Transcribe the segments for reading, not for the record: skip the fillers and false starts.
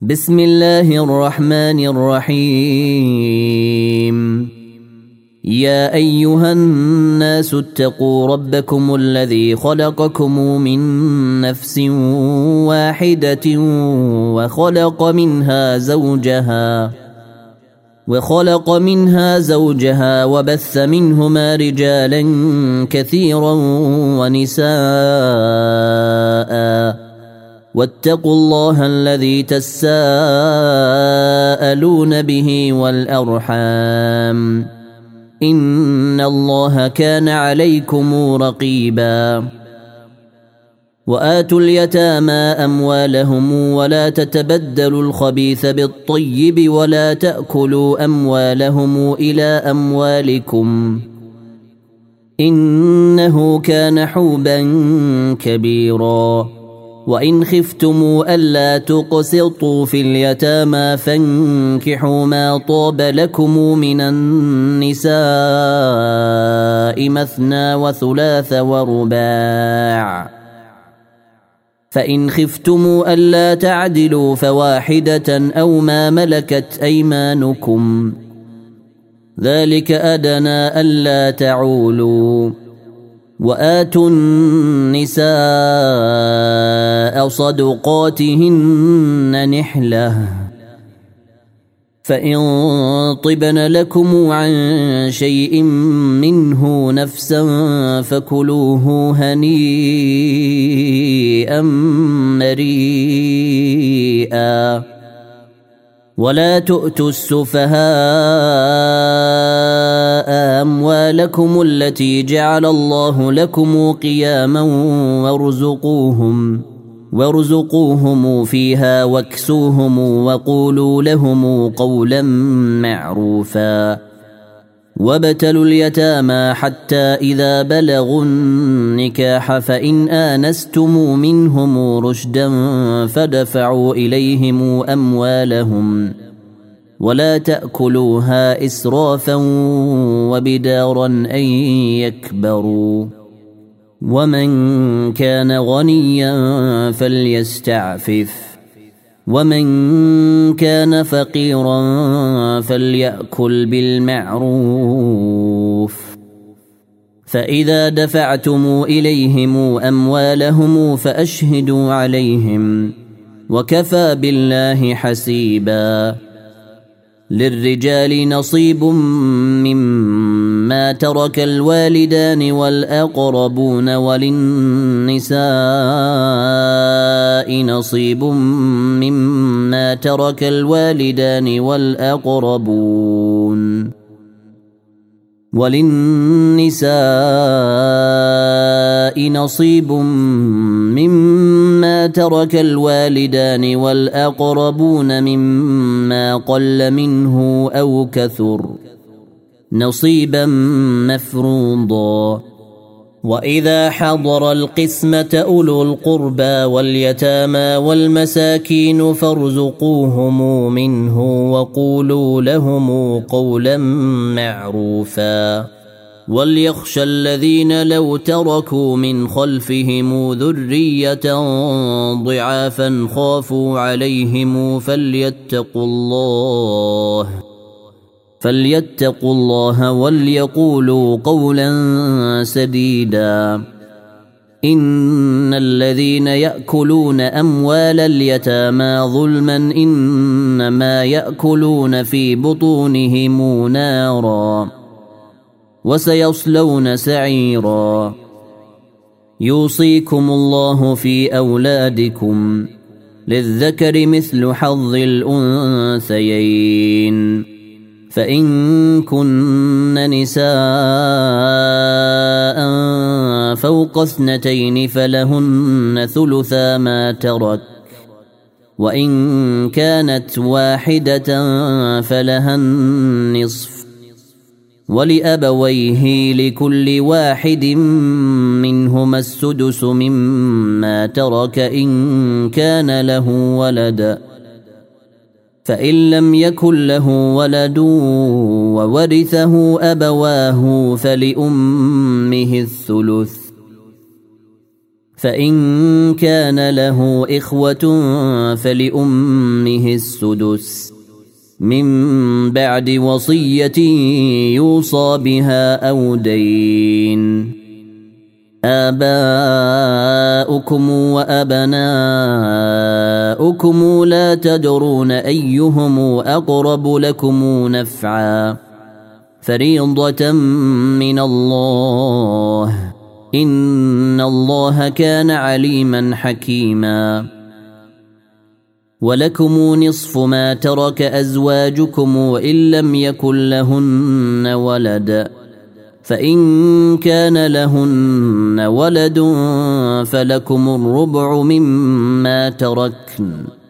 بسم الله الرحمن الرحيم. يا أيها الناس اتقوا ربكم الذي خلقكم من نفس واحدة وخلق منها زوجها وبث منهما رجالا كثيرا ونساء واتقوا الله الذي تساءلون به والأرحام إن الله كان عليكم رقيبا. وآتوا اليتامى أموالهم ولا تتبدلوا الخبيث بالطيب ولا تأكلوا أموالهم إلى أموالكم إنه كان حوبا كبيرا. وإن خفتم ألا تقسطوا في اليتامى فانكحوا ما طاب لكم من النساء مثنى وثلاث ورباع، فإن خفتم ألا تعدلوا فواحدة أو ما ملكت أيمانكم ذلك أدنى ألا تعولوا. وآتوا النساء صدقاتهن نحلة، فإن طبن لكم عن شيء منه نفسا فكلوه هنيئا مريئا. ولا تؤتوا السفهاء أموالكم التي جعل الله لكم قياما وارزقوهم فيها واكسوهم وقولوا لهم قولا معروفا. وابتلوا اليتامى حتى إذا بلغوا النكاح فإن آنستم منهم رشدا فدفعوا إليهم أموالهم ولا تأكلوها إسرافا وبدارا أن يكبروا. ومن كان غنيا فليستعفف ومن كان فقيرا فليأكل بالمعروف. فإذا دفعتم إليهم أموالهم فأشهدوا عليهم وكفى بالله حسيبا. للرجال نصيب مما ترك الوالدان والأقربون وللنساء نصيب مما ترك الوالدان والأقربون مما قل منه أو كثر نصيبا مفروضا. وإذا حضر القسمة أولو القربى واليتامى والمساكين فارزقوهم منه وقولوا لهم قولا معروفا. وليخشى الذين لو تركوا من خلفهم ذرية ضعافا خافوا عليهم فليتقوا الله وليقولوا قولا سديدا. إن الذين يأكلون أموال اليتامى ظلما إنما يأكلون في بطونهم نارا وسيصلون سعيرا. يوصيكم الله في أولادكم للذكر مثل حظ الأنثيين، فإن كن نساء فوق 2 فلهن ثلثا ما ترك، وإن كانت واحدة فلها النصف، ولأبويه لكل واحد منهما السدس مما ترك إن كان له ولد، فإن لم يكن له ولد وورثه أبواه فلأمه الثلث، فإن كان له إخوة فلأمه السدس من بعد وصية يوصى بها أو دين. آباؤكم وأبناؤكم لا تدرون أيهم أقرب لكم نفعا فريضة من الله إن الله كان عليما حكيما. ولكم نصف ما ترك أزواجكم وإن لم يكن لهن ولد فإن كان لهن ولد فلكم الربع مما تركن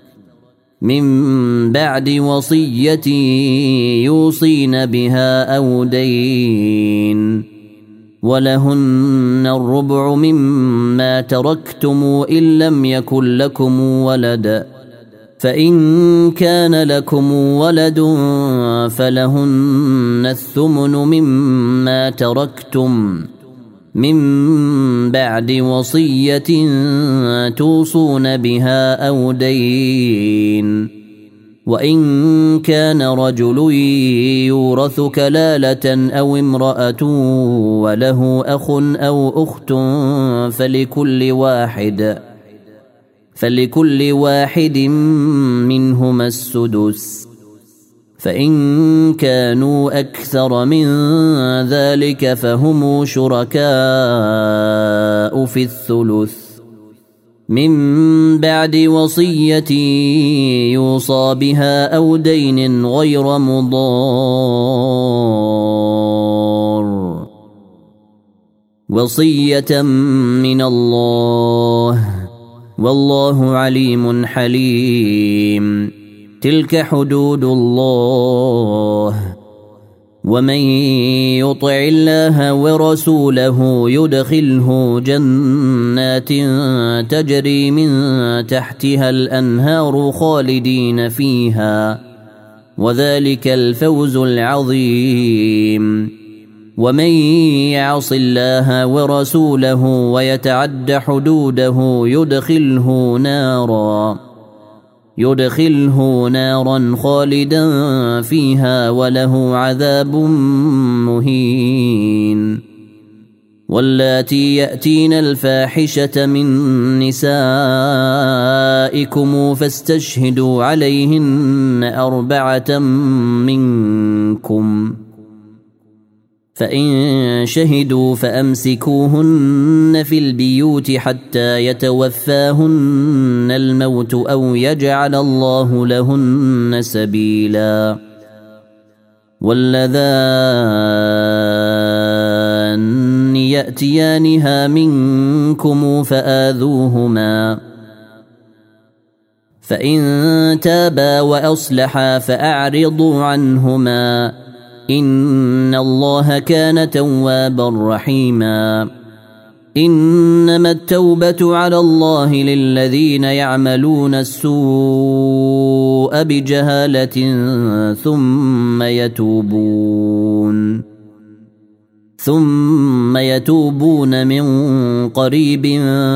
من بعد وصية يوصين بها أو دين ولهن الربع مما تركتم إن لم يكن لكم ولد فإن كان لكم ولد فلهن الثمن مما تركتم من بعد وصية توصون بها أو دين. وإن كان رجل يورث كلالة أو امرأة وله أخ أو أخت فلكل واحد منهما السدس فإن كانوا أكثر من ذلك فهم شركاء في الثلث من بعد وصية يوصى بها أو دين غير مضار وصية من الله والله عليم حليم. تلك حدود الله ومن يطع الله ورسوله يدخله جنات تجري من تحتها الأنهار خالدين فيها وذلك الفوز العظيم. ومن يعص الله ورسوله ويتعد حدوده يدخله نارا خالدا فيها وله عذاب مهين. واللاتي يأتين الفاحشة من نسائكم فاستشهدوا عليهن 4 منكم فإن شهدوا فأمسكوهن في البيوت حتى يتوفاهن الموت أو يجعل الله لهن سبيلا. واللذان يأتيانها منكم فآذوهما فإن تابا وأصلحا فأعرضوا عنهما إن الله كان توابا رحيما. إنما التوبة على الله للذين يعملون السوء بجهالة ثم يتوبون من قريب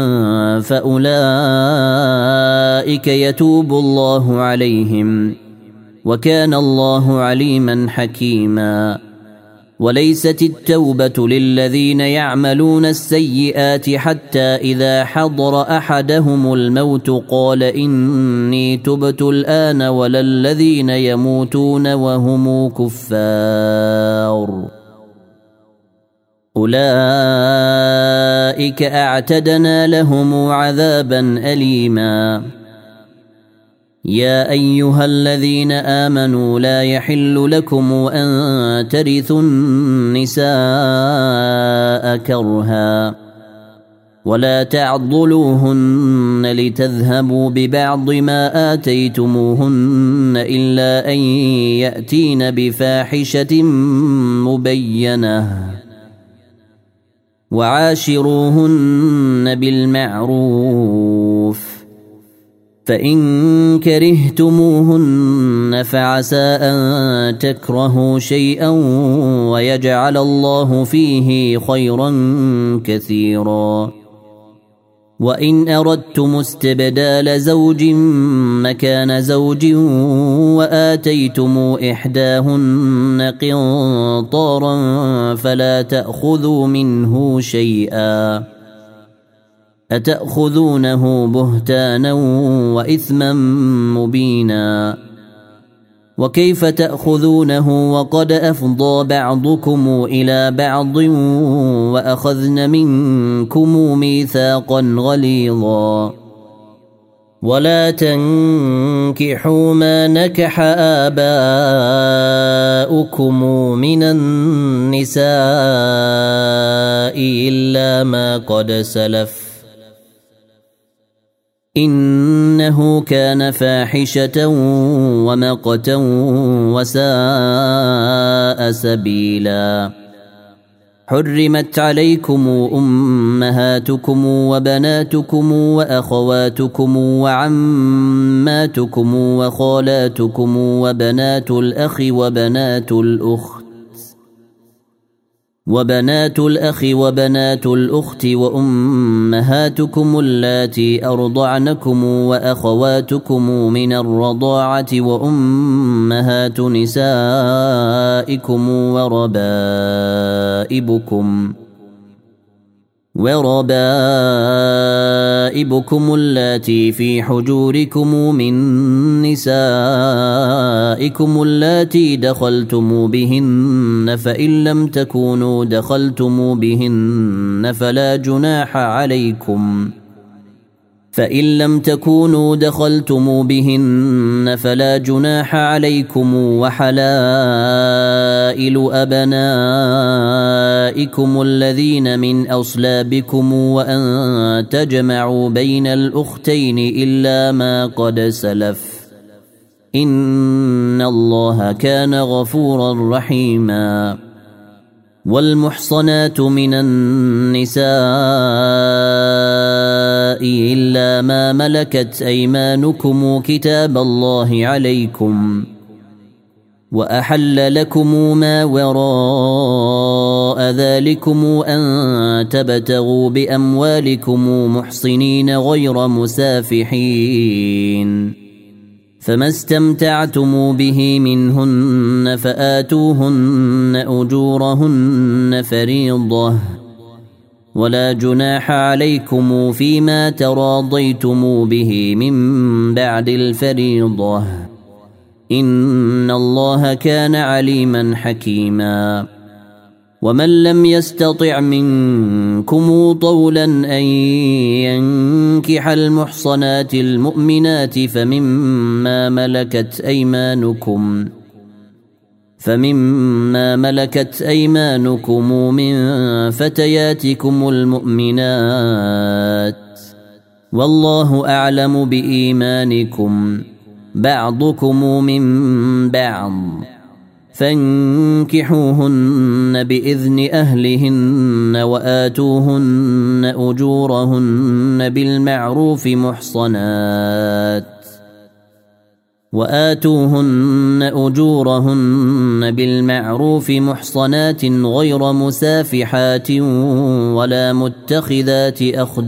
فأولئك يتوب الله عليهم وكان الله عليما حكيما. وليست التوبة للذين يعملون السيئات حتى إذا حضر أحدهم الموت قال إني تبت الآن ولا الذين يموتون وهم كفار أولئك أعتدنا لهم عذابا أليما. يا أيها الذين آمنوا لا يحل لكم أن ترثوا النساء كرها ولا تعضلوهن لتذهبوا ببعض ما آتيتموهن إلا أن يأتين بفاحشة مبينة وعاشروهن بالمعروف فإن كرهتموهن فعسى أن تكرهوا شيئا ويجعل الله فيه خيرا كثيرا. وإن أردتم استبدال زوج مكان زوج وآتيتم إحداهن قنطارا فلا تأخذوا منه شيئا أتأخذونه بهتانا وإثما مبينا وكيف تأخذونه وقد أفضى بعضكم إلى بعض وأخذن منكم ميثاقا غليظا ولا تنكحوا ما نكح آباؤكم من النساء إلا ما قد سلف إنه كان فاحشة ومقتا وساء سبيلا حرمت عليكم أمهاتكم وبناتكم وأخواتكم وعماتكم وخالاتكم وبنات الأخ وبنات الأخت وأمهاتكم اللاتي أرضعنكم وأخواتكم من الرضاعة وأمهات نسائكم وربائبكم اللاتي في حجوركم من نسائكم اللاتي دخلتم بهن فإن لم تكونوا دخلتم بهن فلا جناح عليكم وحلائل أبنائكم الذين من أصلابكم وأن تجمعوا بين الأختين إلا ما قد سلف إن الله كان غفورا رحيما والمحصنات من النساء إلا ما ملكت أيمانكم كتاب الله عليكم وأحل لكم ما وراء ذلكم أن تبتغوا بأموالكم محصنين غير مسافحين فما استمتعتم به منهن فآتوهن أجورهن فريضة ولا جناح عليكم فيما تراضيتم به من بعد الفريضة إن الله كان عليما حكيما ومن لم يستطع منكم طولا أن ينكح المحصنات المؤمنات فمما ملكت أيمانكم من فتياتكم المؤمنات والله أعلم بإيمانكم بعضكم من بعض فانكحوهن بإذن أهلهن وآتوهن أجورهن بالمعروف محصنات غير مسافحات ولا متخذات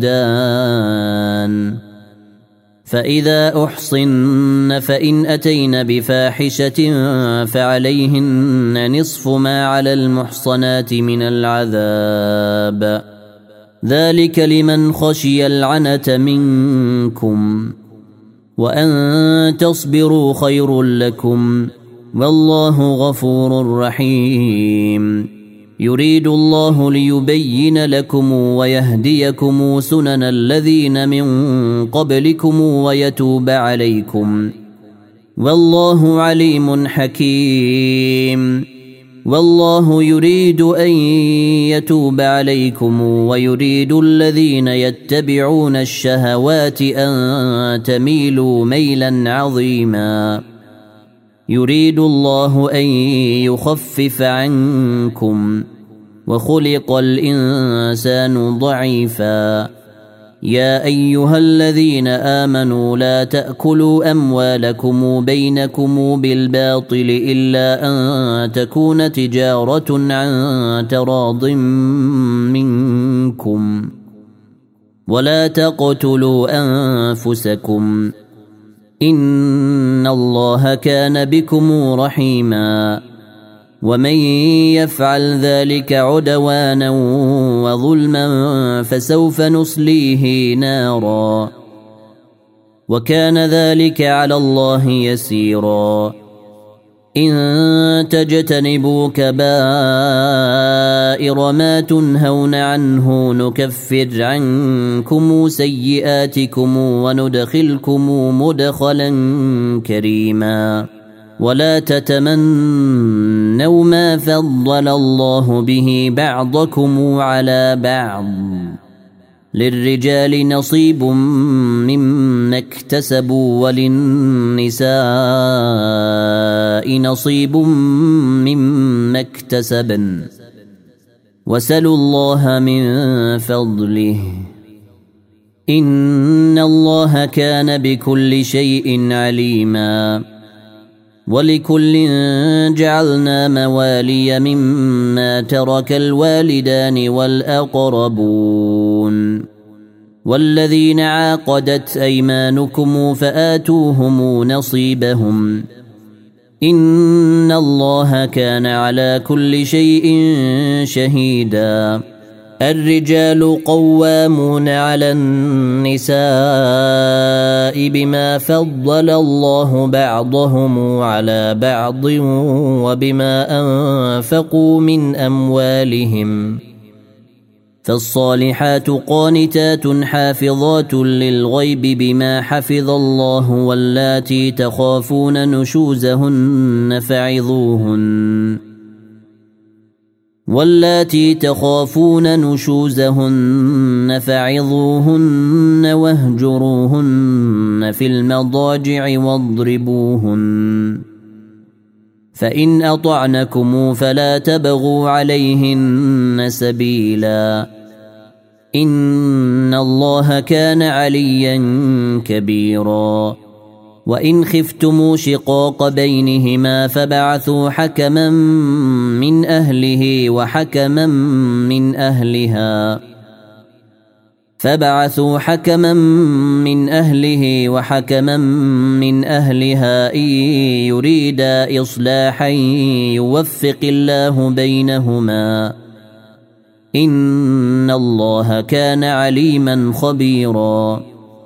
أخدان فإذا أحصن فإن أتين بفاحشة فعليهن نصف ما على المحصنات من العذاب ذلك لمن خشي العنة منكم وأن تصبروا خير لكم والله غفور رحيم يريد الله ليبين لكم ويهديكم سنن الذين من قبلكم ويتوب عليكم والله عليم حكيم والله يريد أن يتوب عليكم ويريد الذين يتبعون الشهوات أن تميلوا ميلا عظيما يريد الله أن يخفف عنكم وخلق الإنسان ضعيفا يا أيها الذين آمنوا لا تأكلوا أموالكم بينكم بالباطل إلا أن تكون تجارة عن تراض منكم ولا تقتلوا أنفسكم إن الله كان بكم رحيما ومن يفعل ذلك عدوانا وظلما فسوف نصليه نارا وكان ذلك على الله يسيرا إن تجتنبوا كبائر ما تنهون عنه نكفر عنكم سيئاتكم وندخلكم مدخلا كريما ولا تتمنوا ما فضل الله به بعضكم على بعض للرجال نصيب مما اكتسبوا وللنساء نصيب مما اكتسبن وسلوا الله من فضله إن الله كان بكل شيء عليما ولكل جعلنا موالي مما ترك الوالدان والأقربون والذين عاقدت أيمانكم فآتوهم نصيبهم إن الله كان على كل شيء شهيدا الرجال قوامون على النساء بما فضل الله بعضهم على بعض وبما أنفقوا من أموالهم فالصالحات قانتات حافظات للغيب بما حفظ الله واللاتي تخافون نشوزهن فعظوهن واهجروهن في المضاجع واضربوهن فإن أطعنكم فلا تبغوا عليهن سبيلا إن الله كان عليا كبيرا وإن خفتم شقاق بينهما فبعثوا حكما من أهله وحكما من أهلها إن يريدا إصلاحا يوفق الله بينهما إن الله كان عليما خبيرا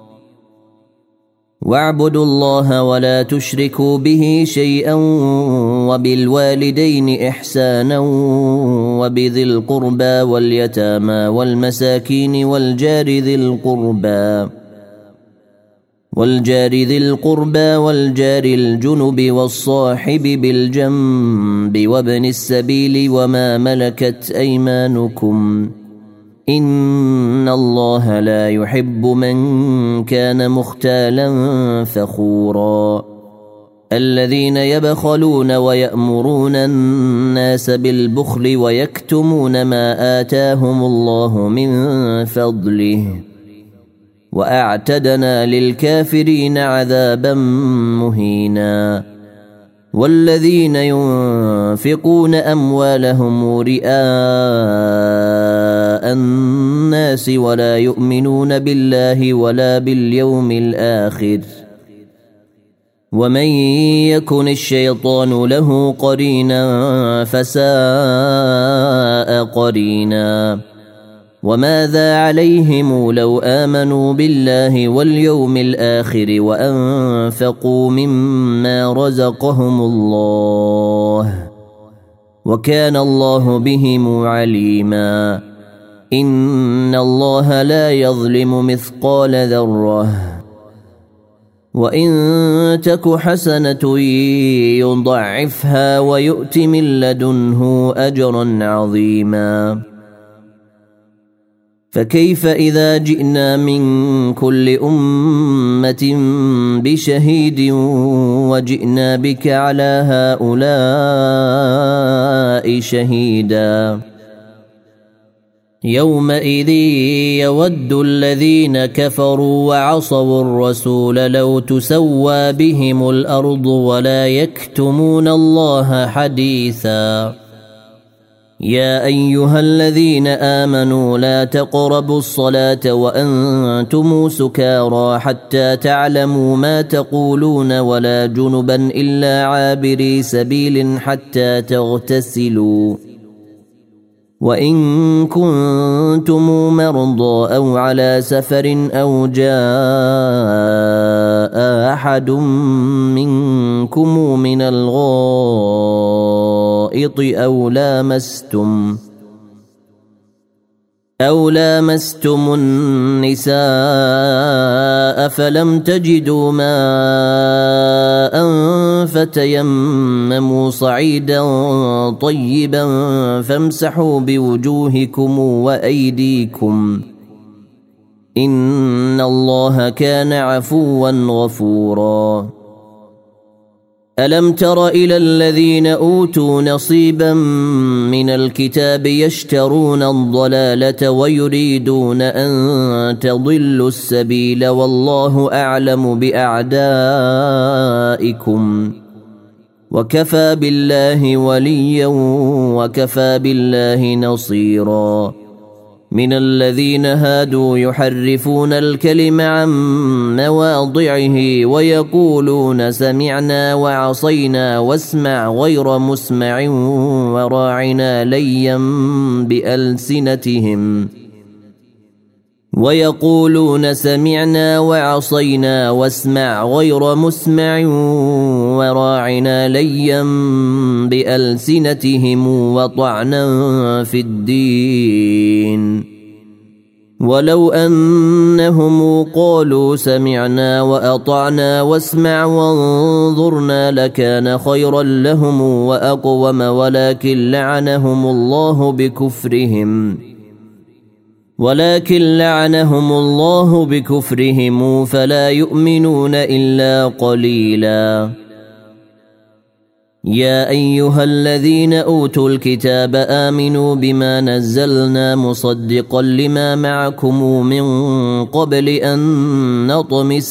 واعبدوا الله ولا تشركوا به شيئا وبالوالدين إحسانا وبذي القربى واليتامى والمساكين والجار ذي القربى والجار الجنب والصاحب بالجنب وابن السبيل وما ملكت أيمانكم إن الله لا يحب من كان مختالا فخورا الذين يبخلون ويأمرون الناس بالبخل ويكتمون ما آتاهم الله من فضله وأعتدنا للكافرين عذابا مهينا والذين ينفقون أموالهم رئاء الناس ولا يؤمنون بالله ولا باليوم الآخر ومن يكن الشيطان له قرينا فساء قرينا وماذا عليهم لو آمنوا بالله واليوم الآخر وأنفقوا مما رزقهم الله وكان الله بهم عليما إن الله لا يظلم مثقال ذرة وإن تك حسنة يضعفها ويؤت من لدنه أجرا عظيما فكيف إذا جئنا من كل أمة بشهيد وجئنا بك على هؤلاء شهيدا يومئذ يود الذين كفروا وعصوا الرسول لو تسوى بهم الأرض ولا يكتمون الله حديثا يا أيها الذين آمنوا لا تقربوا الصلاة وأنتم سكارى حتى تعلموا ما تقولون ولا جنبا إلا عابري سبيل حتى تغتسلوا وإن كنتم مرضى أو على سفر أو جاء أحد منكم من الغائط أو لامستم النساء فلم تجدوا ماء فتيمموا صعيدا طيبا فامسحوا بوجوهكم وأيديكم إن الله كان عفوا غفورا ألم تر إلى الذين أوتوا نصيبا من الكتاب يشترون الضلالة ويريدون أن تضلوا السبيل والله أعلم بأعدائكم وكفى بالله وليا وكفى بالله نصيرا من الذين هادوا يحرفون الكلم عن مواضعه ويقولون سمعنا وعصينا واسمع غير مسمع وراعنا ليا بألسنتهم وطعنا في الدين ولو أنهم قالوا سمعنا وأطعنا واسمع وانظرنا لكان خيرا لهم وأقوم ولكن لعنهم الله بكفرهم فلا يؤمنون إلا قليلا يا أيها الذين أوتوا الكتاب آمنوا بما نزلنا مصدقا لما معكم من قبل أن نطمس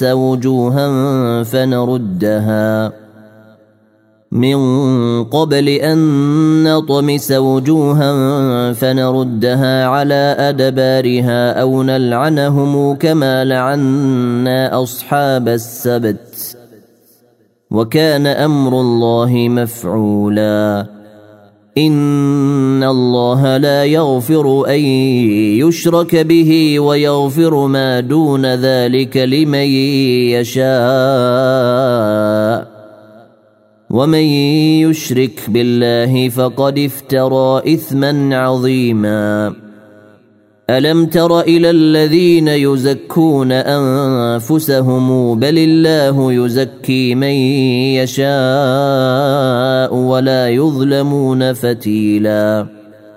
وجوها فنردها على أدبارها أو نلعنهم كما لعنا أصحاب السبت وكان أمر الله مفعولا إن الله لا يغفر أن يشرك به ويغفر ما دون ذلك لمن يشاء ومن يشرك بالله فقد افترى إثما عظيما ألم تر إلى الذين يزكون أنفسهم بل الله يزكي من يشاء ولا يظلمون فتيلا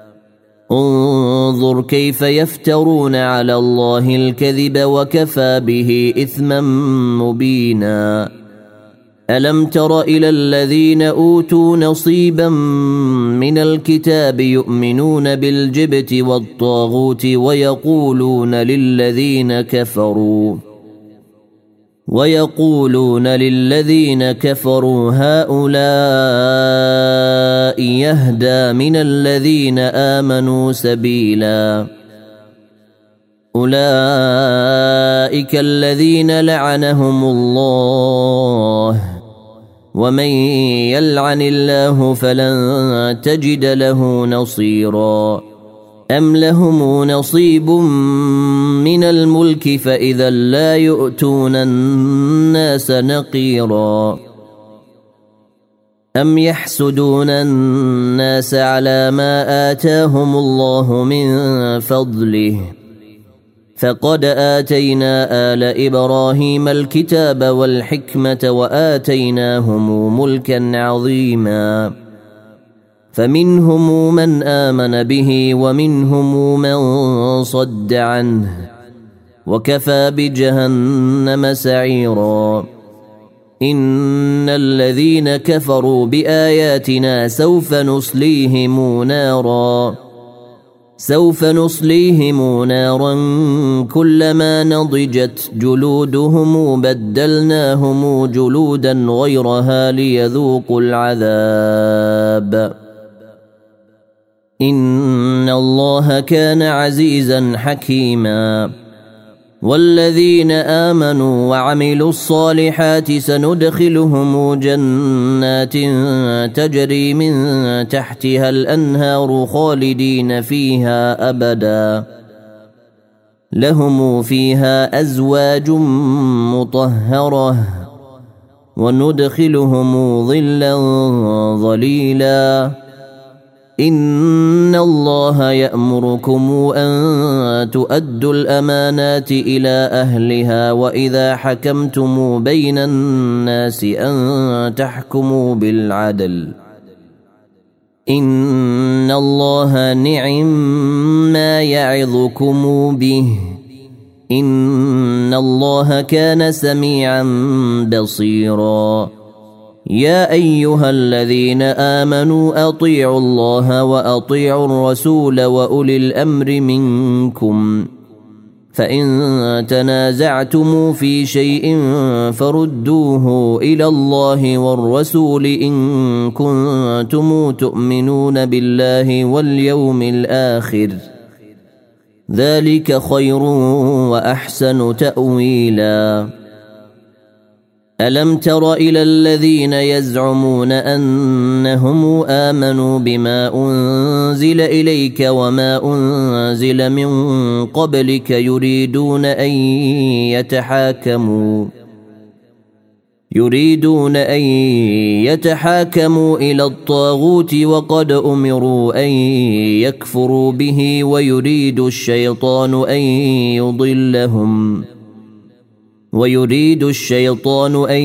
انظر كيف يفترون على الله الكذب وكفى به إثما مبينا ألم تر إلى الذين أوتوا نصيبا من الكتاب يؤمنون بالجبت والطاغوت ويقولون للذين كفروا هؤلاء يهدى من الذين آمنوا سبيلا أولئك الذين لعنهم الله ومن يلعن الله فلن تجد له نصيرا أم لهم نصيب من الملك فإذا لا يؤتون الناس نقيرا أم يحسدون الناس على ما آتاهم الله من فضله فقد آتينا آل إبراهيم الكتاب والحكمة وآتيناهم ملكا عظيما فمنهم من آمن به ومنهم من صد عنه وكفى بجهنم سعيرا إن الذين كفروا بآياتنا سوف نصليهم نارا كلما نضجت جلودهم بدلناهم جلودا غيرها ليذوقوا العذاب إن الله كان عزيزا حكيما. والذين آمنوا وعملوا الصالحات سندخلهم جنات تجري من تحتها الأنهار خالدين فيها أبدا لهم فيها أزواج مطهرة وندخلهم ظلا ظليلا. إن الله يأمركم أن تؤدوا الأمانات إلى أهلها وإذا حكمتم بين الناس أن تحكموا بالعدل. إن الله نعم ما يعظكم به إن الله كان سميعا بصيرا. يا أيها الذين آمنوا أطيعوا الله وأطيعوا الرسول وأولي الأمر منكم فإن تنازعتم في شيء فردوه إلى الله والرسول إن كنتم تؤمنون بالله واليوم الآخر ذلك خير وأحسن تأويلا. ألم تر إلى الذين يزعمون أنهم آمنوا بما أنزل إليك وما أنزل من قبلك يريدون أن يتحاكموا إلى الطاغوت وقد أمروا أن يكفروا به ويريد الشيطان أن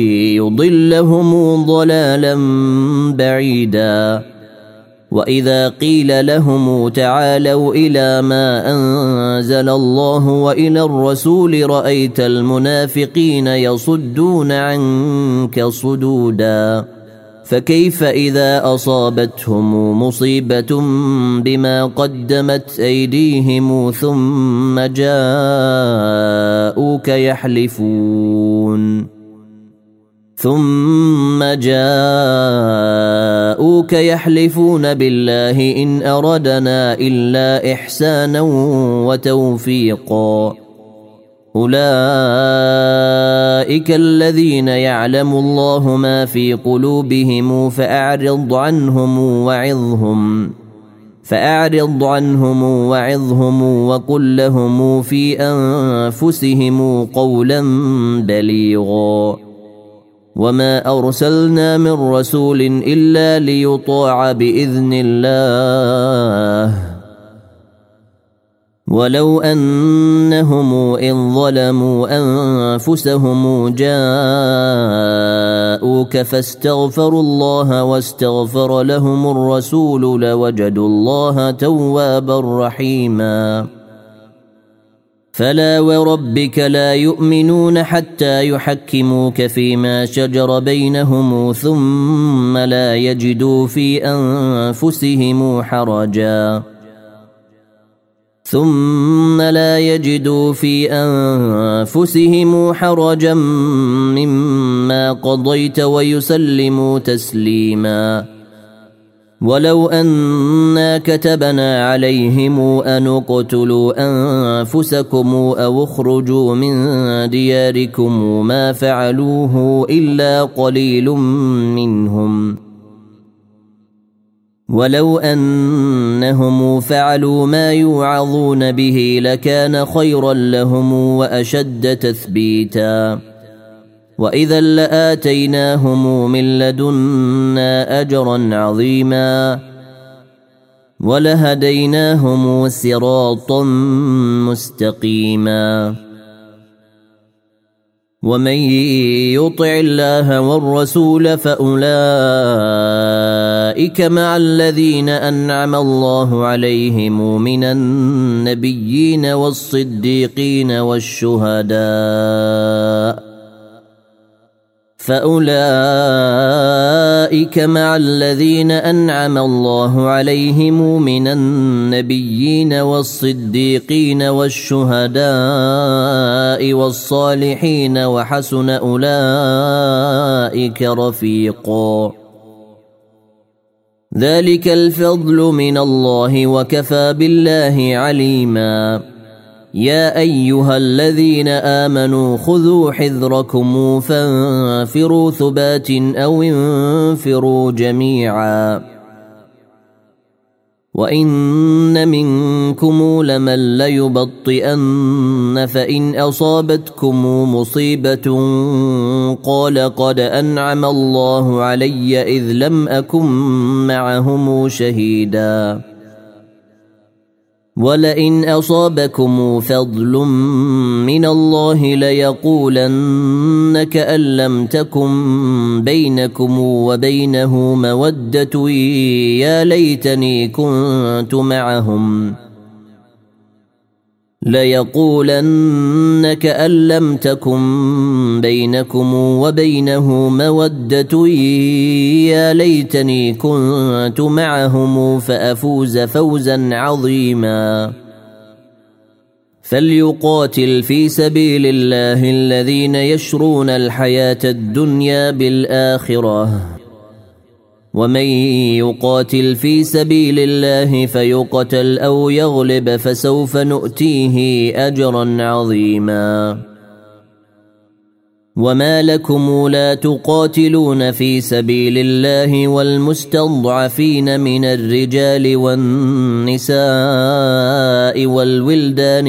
يضلهم ضلالا بعيدا. وإذا قيل لهم تعالوا إلى ما أنزل الله وإلى الرسول رأيت المنافقين يصدون عنك صدودا. فكيف إذا أصابتهم مصيبة بما قدمت أيديهم ثم جاءوك يحلفون بالله إن أردنا إلا إحسانا وتوفيقا. أولئك الذين يعلم الله ما في قلوبهم فأعرض عنهم وعظهم وقل لهم في أنفسهم قولا بليغا. وما أرسلنا من رسول إلا ليطاع بإذن الله ولو أنهم إذ ظلموا أنفسهم جاءوك فاستغفروا الله واستغفر لهم الرسول لوجدوا الله توابا رحيما. فلا وربك لا يؤمنون حتى يحكموك فيما شجر بينهم ثم لا يجدوا في أنفسهم حرجا مما قضيت ويسلموا تسليما. ولو أنا كتبنا عليهم أن اقتلوا أنفسكم أو اخرجوا من دياركم ما فعلوه إلا قليل منهم ولو أنهم فعلوا ما يوعظون به لكان خيرا لهم وأشد تثبيتا. وإذا لآتيناهم من لدنا أجرا عظيما ولهديناهم صراطا مستقيما. ومن يطع الله والرسول فأولئك مع الذين أنعم الله عليهم من النبيين والصديقين والشهداء والصالحين وحسن أولئك رفيقا. ذلك الفضل من الله وكفى بالله عليما يا أيها الذين آمنوا خذوا حذركم فانفروا ثبات أو انفروا جميعا وإن منكم لمن ليبطئن فإن أصابتكم مصيبة قال قد أنعم الله علي إذ لم أكن معهم شهيدا ولئن أصابكم فضل من الله ليقولن كأن لم تكن بينكم وبينه مودة يا ليتني كنت معهم ليقولن كأن لم تكن بينكم وبينه مودة يا ليتني كنت معهم فأفوز فوزا عظيما فليقاتل في سبيل الله الذين يشرون الحياة الدنيا بالآخرة ومن يقاتل في سبيل الله فيقتل أو يغلب فسوف نؤتيه أجرا عظيما وما لكم لا تقاتلون في سبيل الله والمستضعفين من الرجال والنساء والولدان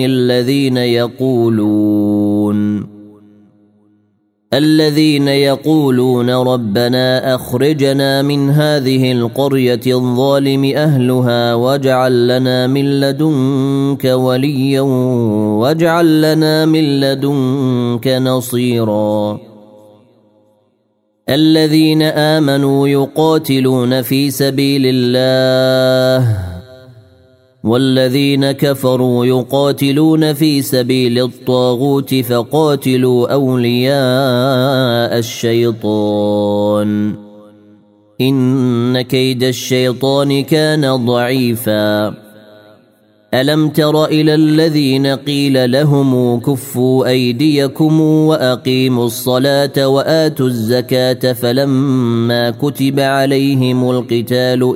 الذين يقولون ربنا أخرجنا من هذه القرية الظالم أهلها واجعل لنا من لدنك وليا واجعل لنا من لدنك نصيرا الذين آمنوا يقاتلون في سبيل الله والذين كفروا يقاتلون في سبيل الطاغوت فقاتلوا أولياء الشيطان إن كيد الشيطان كان ضعيفا ألم تر إلى الذين قيل لهم كفوا أيديكم وأقيموا الصلاة وآتوا الزكاة فلما كتب عليهم القتال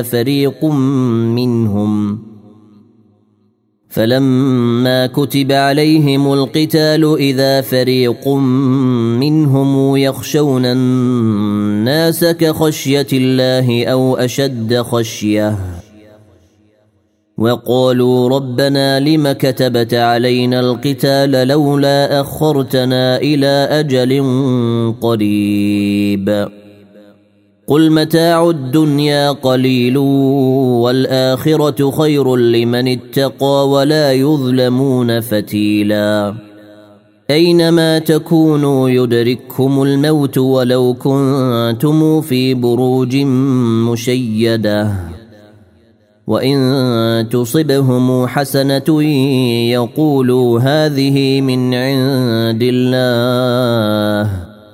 إذا فريق منهم يخشون الناس كخشية الله أو أشد خشية وقالوا ربنا لم كتبت علينا القتال لولا أخرتنا إلى أجل قريب قل متاع الدنيا قليل والآخرة خير لمن اتقى ولا يظلمون فتيلا أينما تكونوا يدرككم الموت ولو كنتم في بروج مشيدة وإن تصبهم حسنة يقولوا هذه من عند الله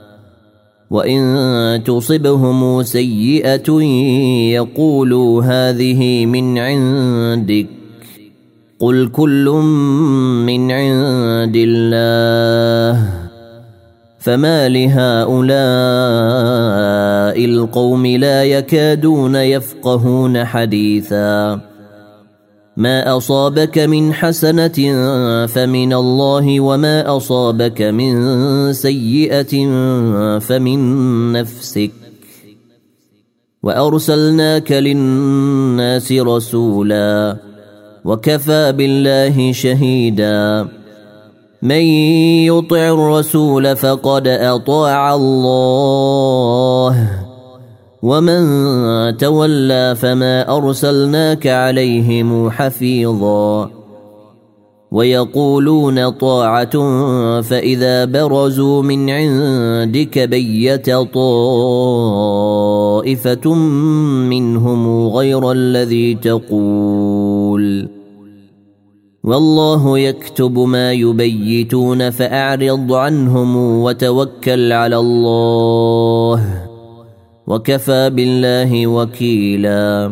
وإن تصبهم سيئة يقولوا هذه من عندك قل كل من عند الله فما لهؤلاء القوم لا يكادون يفقهون حديثا ما أصابك من حسنة فمن الله وما أصابك من سيئة فمن نفسك وأرسلناك للناس رسولا وكفى بالله شهيدا من يطع الرسول فقد أطاع الله ومن تولى فما أرسلناك عليهم حفيظا ويقولون طاعة فإذا برزوا من عندك بيت طائفة منهم غير الذي تقول والله يكتب ما يبيتون فأعرض عنهم وتوكل على الله وكفى بالله وكيلا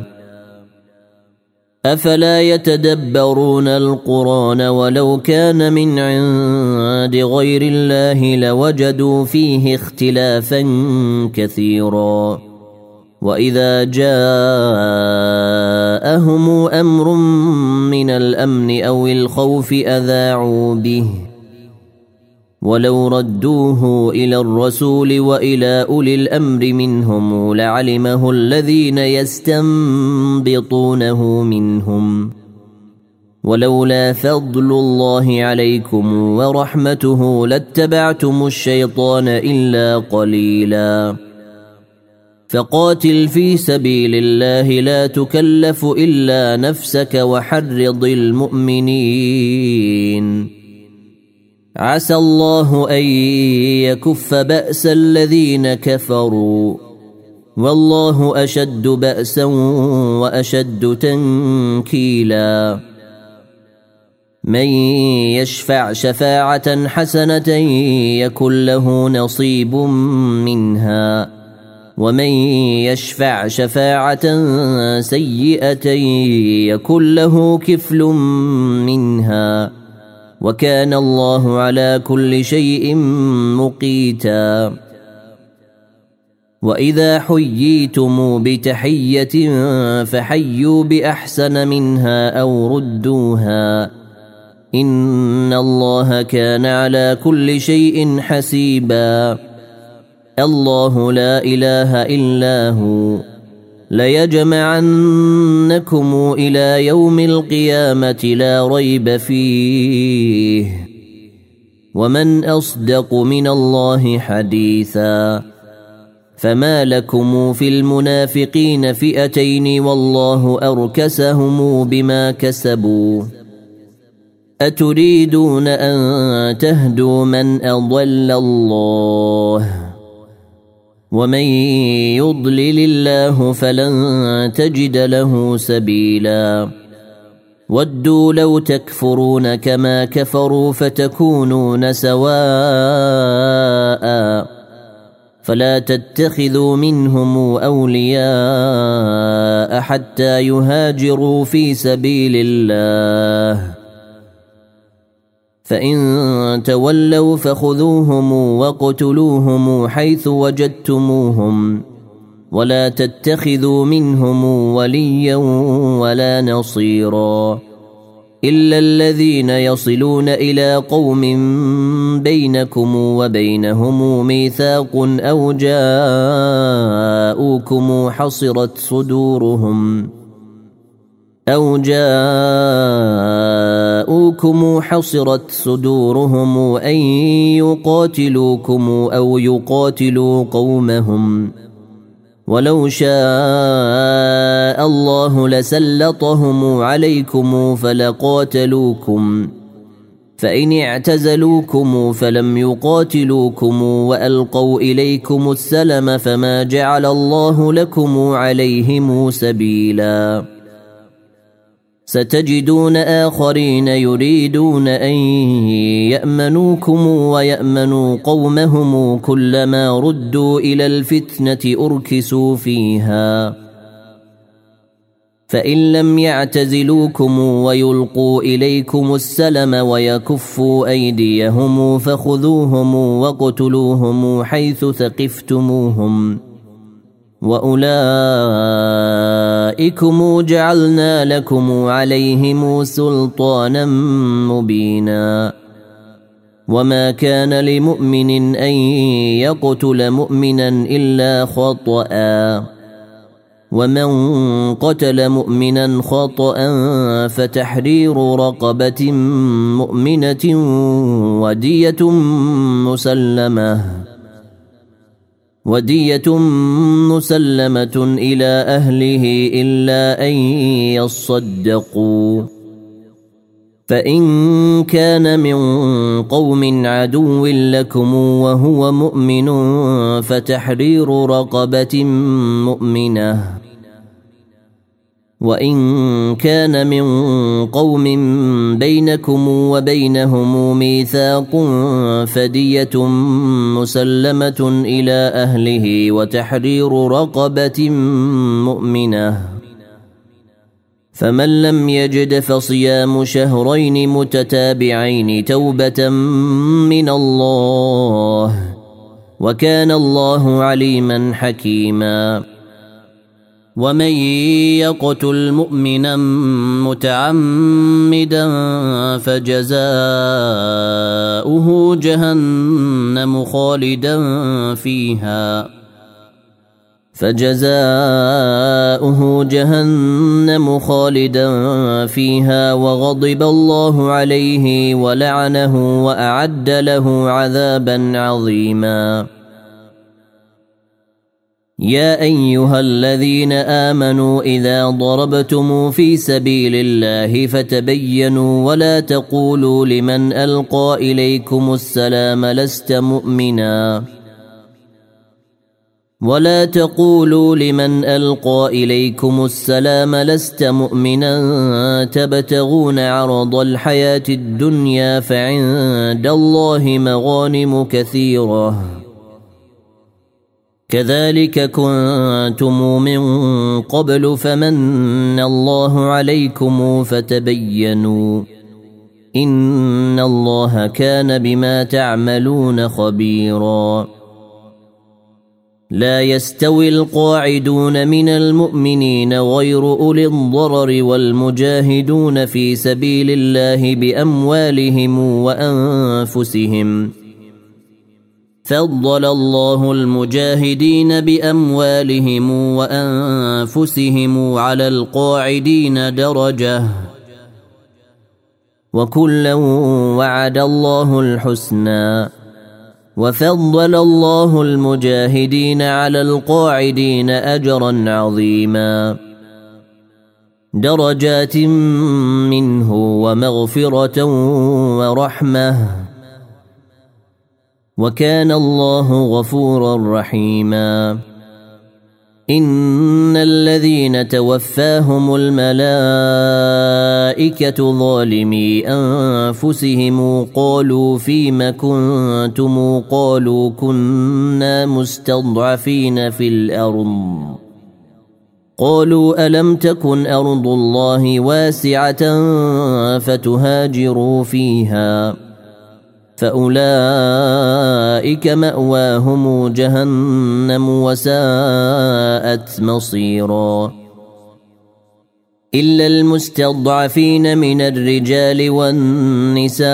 أفلا يتدبرون القرآن ولو كان من عند غير الله لوجدوا فيه اختلافا كثيرا وإذا جاءهم أمر من الأمن أو الخوف أذاعوا به ولو ردوه إلى الرسول وإلى أولي الأمر منهم لعلمه الذين يستنبطونه منهم ولولا فضل الله عليكم ورحمته لاتبعتم الشيطان إلا قليلا فقاتل في سبيل الله لا تكلف إلا نفسك وحرض المؤمنين عسى الله أن يكف بأس الذين كفروا والله أشد بأسا وأشد تنكيلا من يشفع شفاعة حسنة يكن له نصيب منها ومن يشفع شفاعة سيئة يكن له كفل منها وكان الله على كل شيء مقيتا وإذا حييتم بتحية فحيوا بأحسن منها أو ردوها إن الله كان على كل شيء حسيبا الله لا إله إلا هو ليجمعنكم إلى يوم القيامة لا ريب فيه ومن أصدق من الله حديثا فما لكم في المنافقين فئتين والله أركسهم بما كسبوا أتريدون أن تهدوا من أضل الله ومن يضلل الله فلن تجد له سبيلا ودوا لو تكفرون كما كفروا فتكونون سواء فلا تتخذوا منهم أولياء حتى يهاجروا في سبيل الله فإن تولوا فخذوهم وقتلوهم حيث وجدتموهم ولا تتخذوا منهم وليا ولا نصيرا إلا الذين يصلون إلى قوم بينكم وبينهم ميثاق أو جاءوكم حصرت صدورهم أن يقاتلوكم أو يقاتلوا قومهم ولو شاء الله لسلطهم عليكم فلقاتلوكم فإن اعتزلوكم فلم يقاتلوكم وألقوا إليكم السلم فما جعل الله لكم عليهم سبيلا ستجدون آخرين يريدون أن يأمنوكم ويأمنوا قومهم كلما ردوا إلى الفتنة أركسوا فيها فإن لم يعتزلوكم ويلقوا إليكم السلم ويكفوا أيديهم فخذوهم وقتلوهم حيث ثقفتموهم وأولئكم جعلنا لكم عليهم سلطانا مبينا وما كان لمؤمن أن يقتل مؤمنا إلا خطأ ومن قتل مؤمنا خطأ فتحرير رقبة مؤمنة ودية مسلمة إلى أهله إلا أن يصدقوا فإن كان من قوم عدو لكم وهو مؤمن فتحرير رقبة مؤمنة وإن كان من قوم بينكم وبينهم ميثاق فدية مسلمة إلى أهله وتحرير رقبة مؤمنة فمن لم يجد فصيام شهرين متتابعين توبة من الله وكان الله عليما حكيما ومن يقتل مؤمنا متعمدا فجزاؤه جهنم خالدا فيها وغضب الله عليه ولعنه وأعد له عذابا عظيما. يا أيها الذين آمنوا إذا ضربتم في سبيل الله فتبينوا ولا تقولوا لمن ألقى إليكم السلام لست مؤمنا تبتغون عرض الحياة الدنيا فعند الله مغانم كثيرة كذلك كنتم من قبل فمن الله عليكم فتبينوا إن الله كان بما تعملون خبيرا. لا يستوي القاعدون من المؤمنين غير أولي الضرر والمجاهدون في سبيل الله بأموالهم وأنفسهم فضل الله المجاهدين بأموالهم وأنفسهم على القاعدين درجة وكلا وعد الله الحسنى وفضل الله المجاهدين على القاعدين أجرا عظيما درجات منه ومغفرة ورحمة وكان الله غفورا رحيما. إن الذين توفاهم الملائكة ظالمي أنفسهم قالوا فيم كنتم قالوا كنا مستضعفين في الأرض قالوا ألم تكن أرض الله واسعة فتهاجروا فيها فأولئك مأواهم جهنم وساءت مصيرا. إلا المستضعفين من الرجال والنساء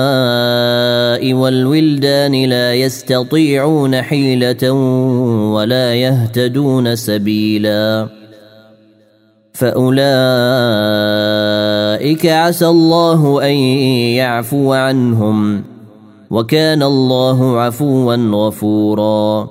والولدان لا يستطيعون حيلة ولا يهتدون سبيلا فأولئك عسى الله أن يعفو عنهم وكان الله عفوا غفورا.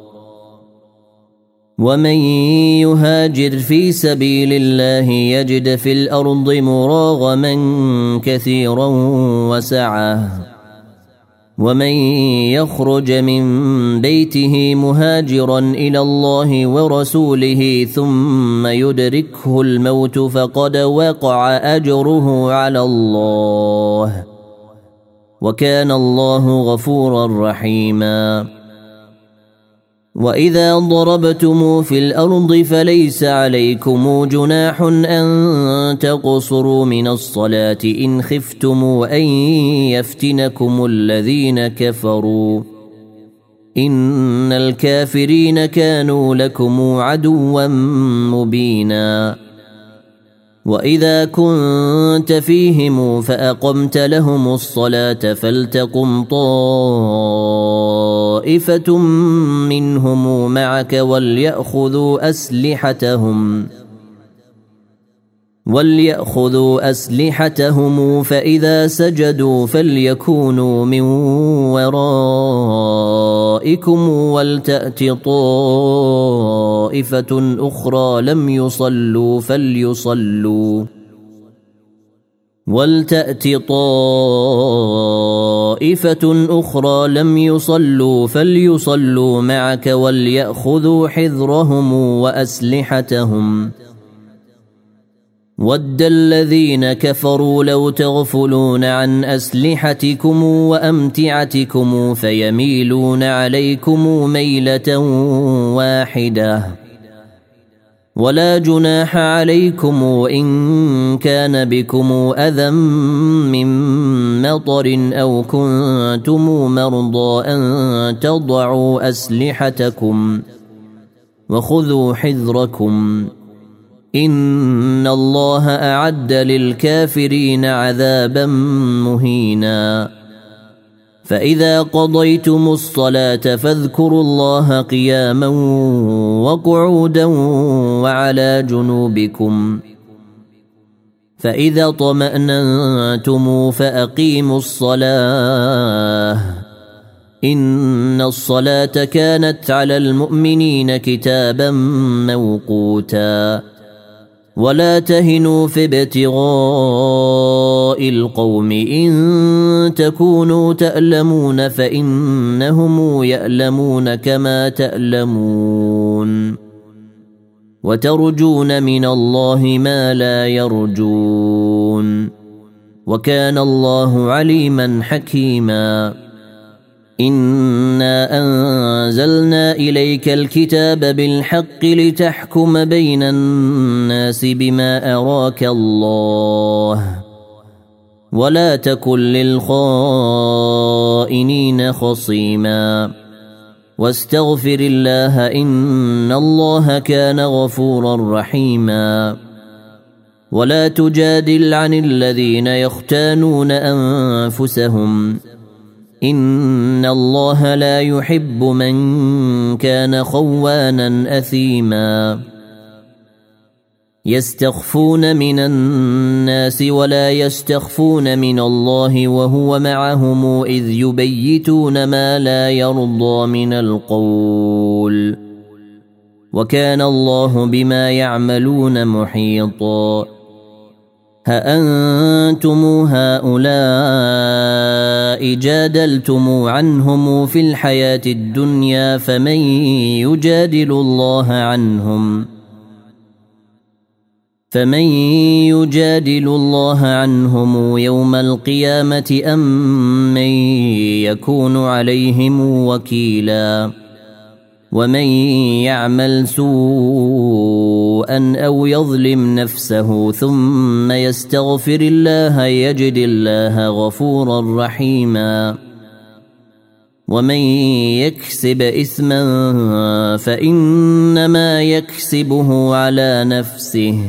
ومن يهاجر في سبيل الله يجد في الأرض مراغما كثيرا وسعة ومن يخرج من بيته مهاجرا إلى الله ورسوله ثم يدركه الموت فقد وقع أجره على الله وكان الله غفورا رحيما. وإذا ضربتم في الأرض فليس عليكم جناح أن تقصروا من الصلاة إن خفتم أن يفتنكم الذين كفروا إن الكافرين كانوا لكم عدوا مبينا. وإذا كنت فيهم فأقمت لهم الصلاة فلتقم طائفة منهم معك وليأخذوا أسلحتهم فإذا سجدوا فليكونوا من ورائكم ولتأت طائفة أخرى لم يصلوا فليصلوا معك وليأخذوا حذرهم وأسلحتهم. ود الذين كفروا لو تغفلون عن أسلحتكم وأمتعتكم فيميلون عليكم ميلة واحدة ولا جناح عليكم إن كان بكم أذى من مطر أو كنتم مرضى أن تضعوا أسلحتكم وخذوا حذركم إن الله أعد للكافرين عذابا مهينا فإذا قضيتم الصلاة فاذكروا الله قياما وقعودا وعلى جنوبكم فإذا طمأننتم فأقيموا الصلاة إن الصلاة كانت على المؤمنين كتابا موقوتا ولا تهنوا في ابتغاء القوم إن تكونوا تألمون فإنهم يألمون كما تألمون وترجون من الله ما لا يرجون وكان الله عليما حكيما إنا أنزلنا إليك الكتاب بالحق لتحكم بين الناس بما أراك الله ولا تكن للخائنين خصيما واستغفر الله إن الله كان غفورا رحيما ولا تجادل عن الذين يختانون أنفسهم إن الله لا يحب من كان خوانا أثيما يستخفون من الناس ولا يستخفون من الله وهو معهم إذ يبيتون ما لا يرضى من القول وكان الله بما يعملون محيطا هأنتم هؤلاء جادلتم عنهم في الحياة الدنيا فمن يجادل الله عنهم يوم القيامة أم من يكون عليهم وكيلا ومن يعمل سوءا أو يظلم نفسه ثم يستغفر الله يجد الله غفورا رحيما ومن يكسب إثما فإنما يكسبه على نفسه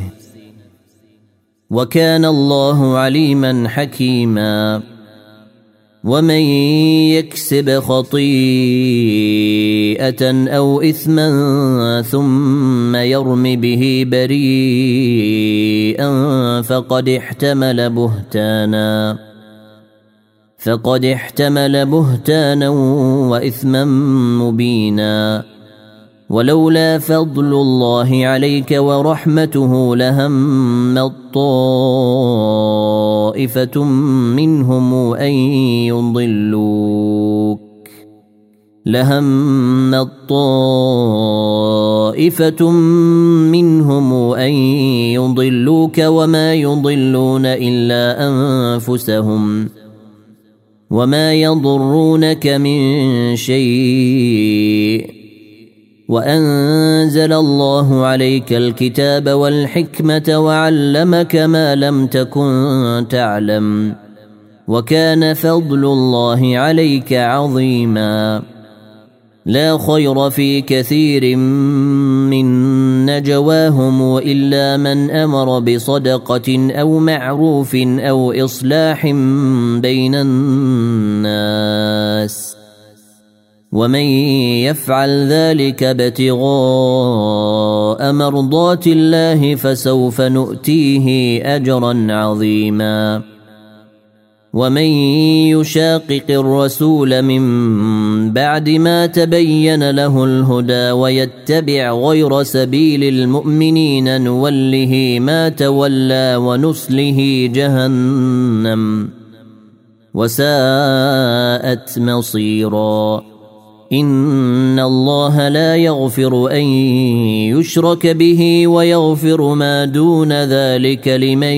وكان الله عليما حكيما ومن يكسب خطيئة أو إثما ثم يرم به بريئا فقد احتمل بهتانا وإثما مبينا ولولا فضل الله عليك ورحمته لهمت طائفة منهم أن يضلوك وما يضلون إلا أنفسهم وما يضرونك من شيء وأنزل الله عليك الكتاب والحكمة وعلمك ما لم تكن تعلم وكان فضل الله عليك عظيما لا خير في كثير من نجواهم إلا من أمر بصدقة أو معروف أو إصلاح بين الناس ومن يفعل ذلك ابتغاء مرضات الله فسوف نؤتيه أجرا عظيما ومن يشاقق الرسول من بعد ما تبين له الهدى ويتبع غير سبيل المؤمنين نوله ما تولى ونصله جهنم وساءت مصيرا إن الله لا يغفر أن يشرك به ويغفر ما دون ذلك لمن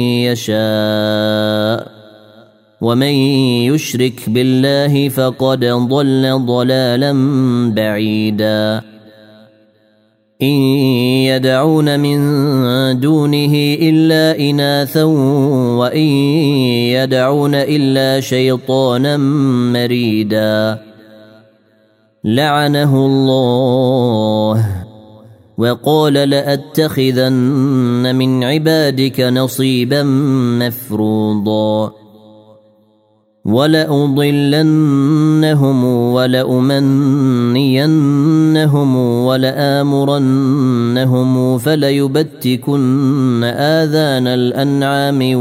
يشاء ومن يشرك بالله فقد ضل ضلالا بعيدا إن يدعون من دونه إلا إناثا وإن يدعون إلا شيطانا مريدا لعنه الله وقال لأتخذن من عبادك نصيبا مفروضا ولأضلنهم ولأمنينهم ولآمرنهم فليبتكن آذان الأنعام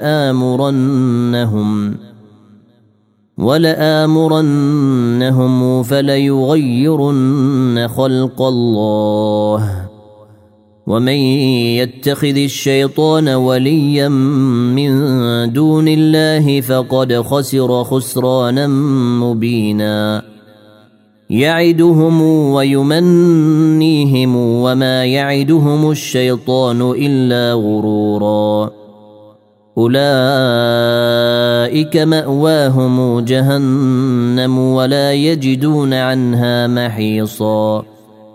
ولآمرنهم فليغيرن خلق الله ومن يتخذ الشيطان وليا من دون الله فقد خسر خسرانا مبينا يعدهم ويمنيهم وما يعدهم الشيطان إلا غرورا أولئك مأواهم جهنم ولا يجدون عنها محيصا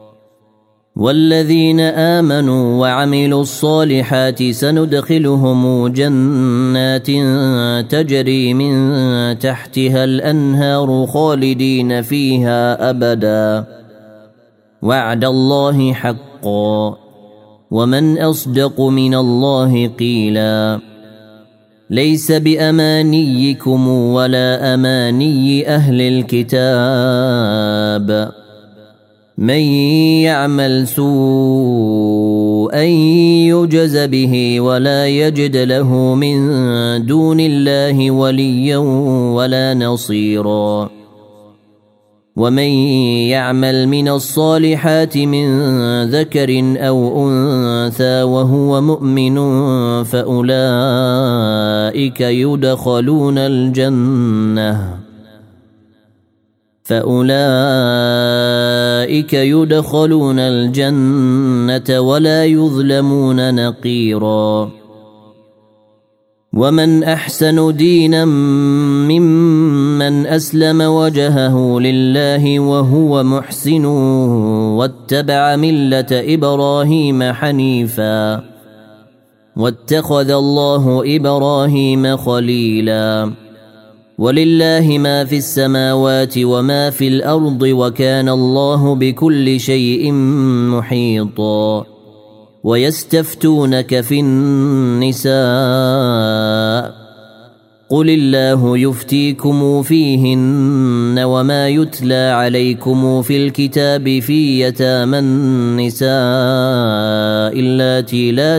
والذين آمنوا وعملوا الصالحات سندخلهم جنات تجري من تحتها الأنهار خالدين فيها أبدا وعد الله حقا ومن أصدق من الله قيلا ليس بأمانيكم ولا أماني أهل الكتاب من يعمل سوءا يجز به ولا يجد له من دون الله وليا ولا نصيرا ومن يعمل من الصالحات من ذكر أو أنثى وهو مؤمن فأولئك يدخلون الجنة ولا يظلمون نقيرا ومن أحسن دينا ممن أسلم وجهه لله وهو محسن واتبع ملة إبراهيم حنيفا واتخذ الله إبراهيم خليلا ولله ما في السماوات وما في الأرض وكان الله بكل شيء محيطا ويستفتونك في النساء قل الله يفتيكم فيهن وما يتلى عليكم في الكتاب في يتامى النساء اللاتي لا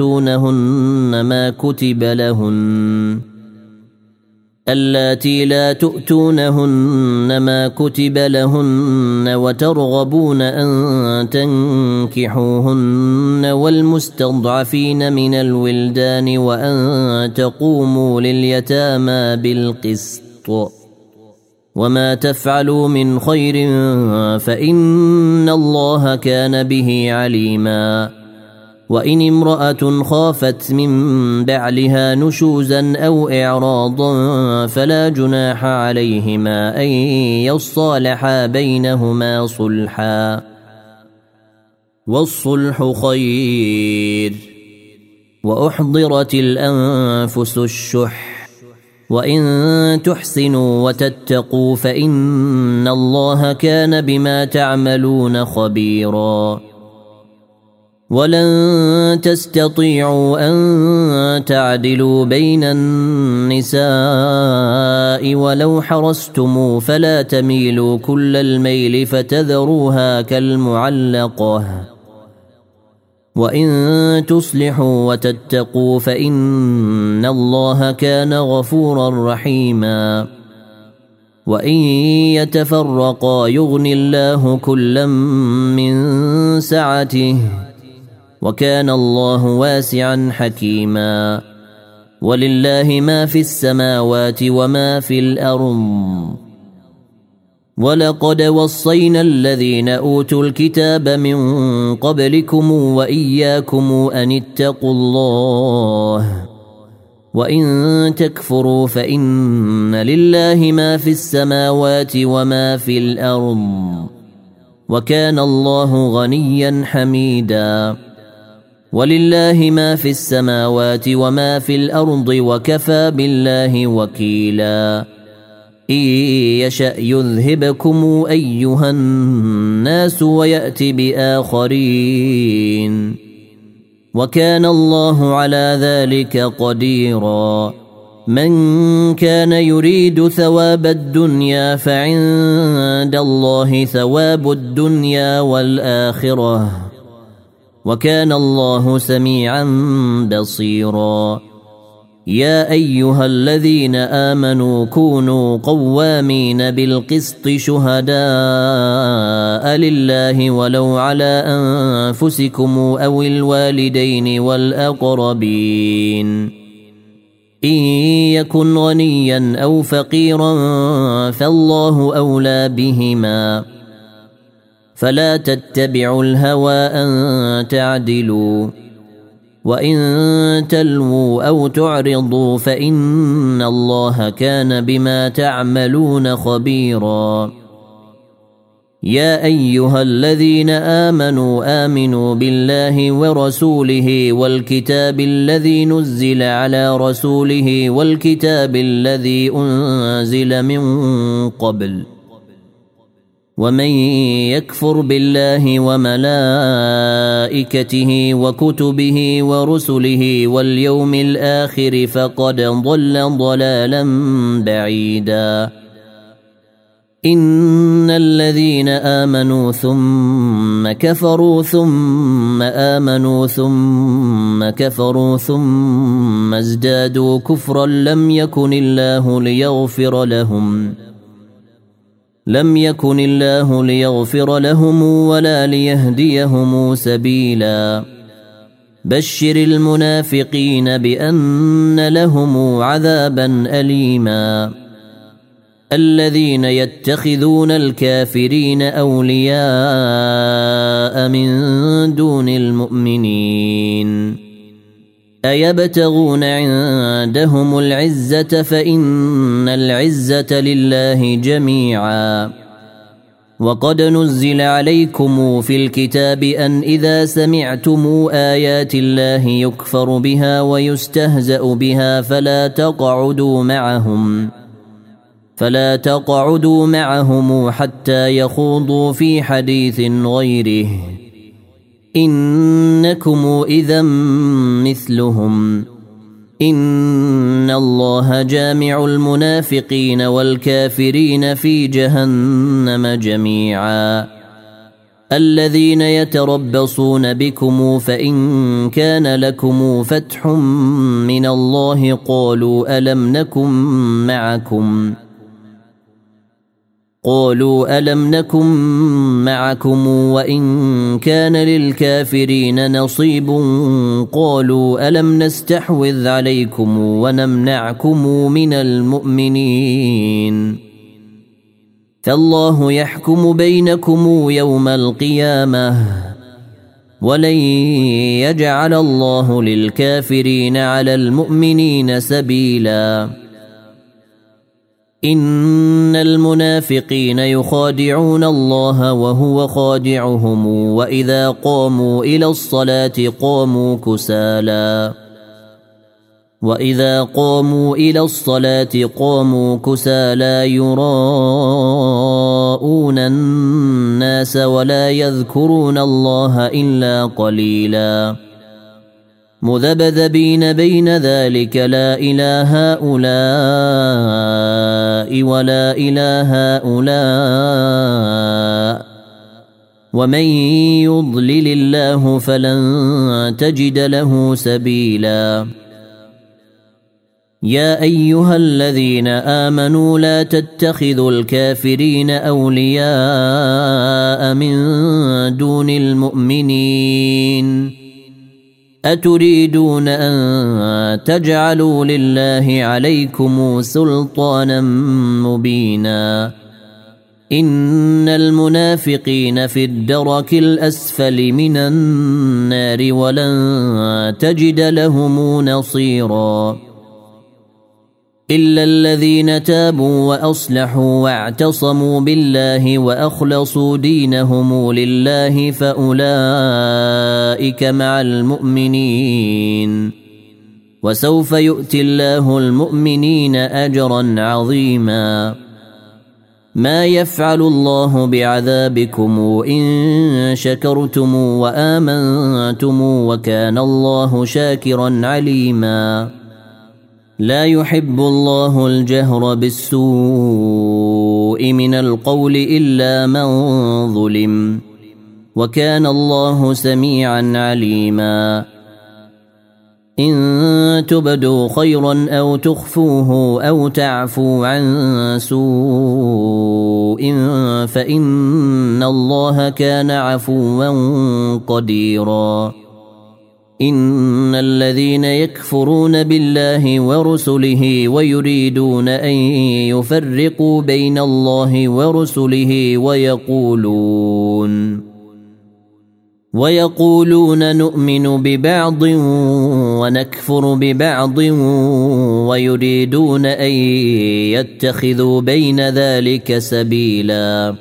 تؤتونهن ما كتب لهن وترغبون أن تنكحوهن والمستضعفين من الولدان وأن تقوموا لليتامى بالقسط وما تفعلوا من خير فإن الله كان به عليما وإن امرأة خافت من بعلها نشوزا أو إعراضا فلا جناح عليهما أن يصالحا بينهما صلحا والصلح خير وأحضرت الأنفس الشح وإن تحسنوا وتتقوا فإن الله كان بما تعملون خبيرا ولن تستطيعوا أن تعدلوا بين النساء ولو حرصتم فلا تميلوا كل الميل فتذروها كالمعلقة وإن تصلحوا وتتقوا فإن الله كان غفورا رحيما وإن يتفرقا يغن الله كلا من سعته وكان الله واسعا حكيما ولله ما في السماوات وما في الأرض ولقد وصينا الذين أوتوا الكتاب من قبلكم وإياكم أن اتقوا الله وإن تكفروا فإن لله ما في السماوات وما في الأرض وكان الله غنيا حميدا ولله ما في السماوات وما في الأرض وكفى بالله وكيلا إن يشأ يذهبكم أيها الناس ويأت بآخرين وكان الله على ذلك قديرا من كان يريد ثواب الدنيا فعند الله ثواب الدنيا والآخرة وكان الله سميعا بصيرا يا أيها الذين آمنوا كونوا قوامين بالقسط شهداء لله ولو على أنفسكم أو الوالدين والأقربين إن يكن غنيا أو فقيرا فالله أولى بهما فلا تتبعوا الهوى أن تعدلوا وإن تلووا أو تعرضوا فإن الله كان بما تعملون خبيرا يا أيها الذين آمنوا بالله ورسوله والكتاب الذي نزل على رسوله والكتاب الذي أنزل من قبل ومن يكفر بالله وملائكته وكتبه ورسله واليوم الآخر فقد ضل ضلالا بعيدا إن الذين آمنوا ثم كفروا ثم آمنوا ثم كفروا ثم ازدادوا كفرا لم يكن الله ليغفر لهم ولا ليهديهم سبيلا بشر المنافقين بأن لهم عذابا أليما الذين يتخذون الكافرين أولياء من دون المؤمنين أيبتغون عندهم العزة فإن العزة لله جميعا وقد نزل عليكم في الكتاب أن إذا سمعتم آيات الله يكفر بها ويستهزأ بها فلا تقعدوا معهم حتى يخوضوا في حديث غيره إنكم إذا مثلهم إن الله جامع المنافقين والكافرين في جهنم جميعا الذين يتربصون بكم فإن كان لكم فتح من الله قالوا ألم نكن معكم وإن كان للكافرين نصيب قالوا ألم نستحوذ عليكم ونمنعكم من المؤمنين فالله يحكم بينكم يوم القيامة ولن يجعل الله للكافرين على المؤمنين سبيلا إن المنافقين يخادعون الله وهو خادعهم وإذا قاموا إلى الصلاة قاموا كسالى يراءون الناس ولا يذكرون الله إلا قليلا مذبذبين بين ذلك لا إله هؤلاء ولا إله هؤلاء ومن يضلل الله فلن تجد له سبيلا يا أيها الذين آمنوا لا تتخذوا الكافرين أولياء من دون المؤمنين أتريدون أن تجعلوا لله عليكم سلطانا مبينا إن المنافقين في الدرك الأسفل من النار ولن تجد لهم نصيرا إلا الذين تابوا وأصلحوا واعتصموا بالله وأخلصوا دينهم لله فأولئك مع المؤمنين وسوف يؤتي الله المؤمنين أجرا عظيما ما يفعل الله بعذابكم إن شكرتم وآمنتم وكان الله شاكرا عليما لا يحب الله الجهر بالسوء من القول إلا من ظلم وكان الله سميعا عليما إن تبدوا خيرا أو تخفوه أو تعفوا عن سوء فإن الله كان عفوا قديرا إن الذين يكفرون بالله ورسله ويريدون أن يفرقوا بين الله ورسله ويقولون نؤمن ببعض ونكفر ببعض ويريدون أن يتخذوا بين ذلك سبيلا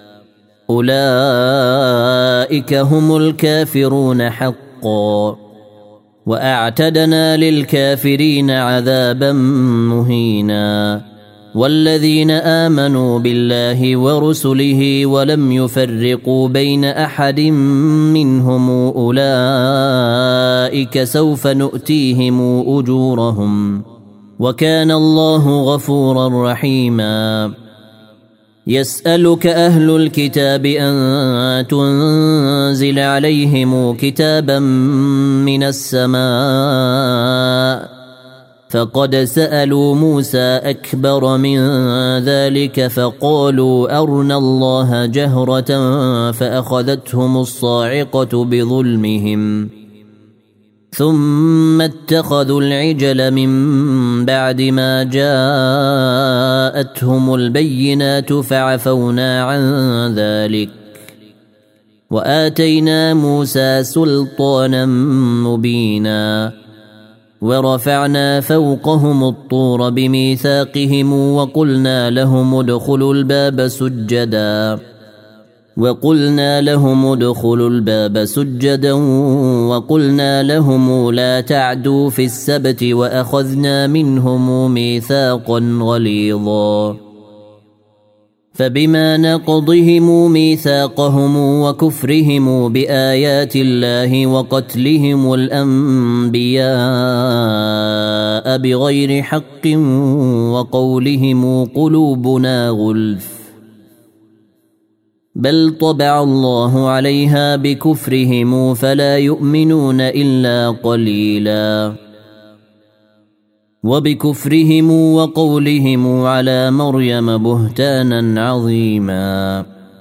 أولئك هم الكافرون حقا وأعتدنا للكافرين عذابا مهينا والذين آمنوا بالله ورسله ولم يفرقوا بين أحد منهم أولئك سوف نؤتيهم أجورهم وكان الله غفورا رحيما يسألك أهل الكتاب أن تنزل عليهم كتابا من السماء فقد سألوا موسى أكبر من ذلك فقالوا أرنا الله جهرة فأخذتهم الصاعقة بظلمهم ثم اتخذوا العجل من بعد ما جاءتهم البينات فعفونا عن ذلك وآتينا موسى سلطانا مبينا ورفعنا فوقهم الطور بميثاقهم وقلنا لهم ادخلوا الباب سجدا وقلنا لهم لا تعدوا في السبت وأخذنا منهم ميثاقا غليظا فبما نقضهم ميثاقهم وكفرهم بآيات الله وقتلهم الأنبياء بغير حق وقولهم قلوبنا غلف بل طبع الله عليها بكفرهم فلا يؤمنون إلا قليلا وبكفرهم وقولهم على مريم بهتانا عظيما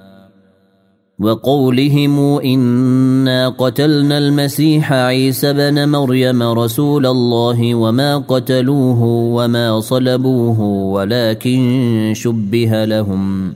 وقولهم إنا قتلنا المسيح عيسى بن مريم رسول الله وما قتلوه وما صلبوه ولكن شبه لهم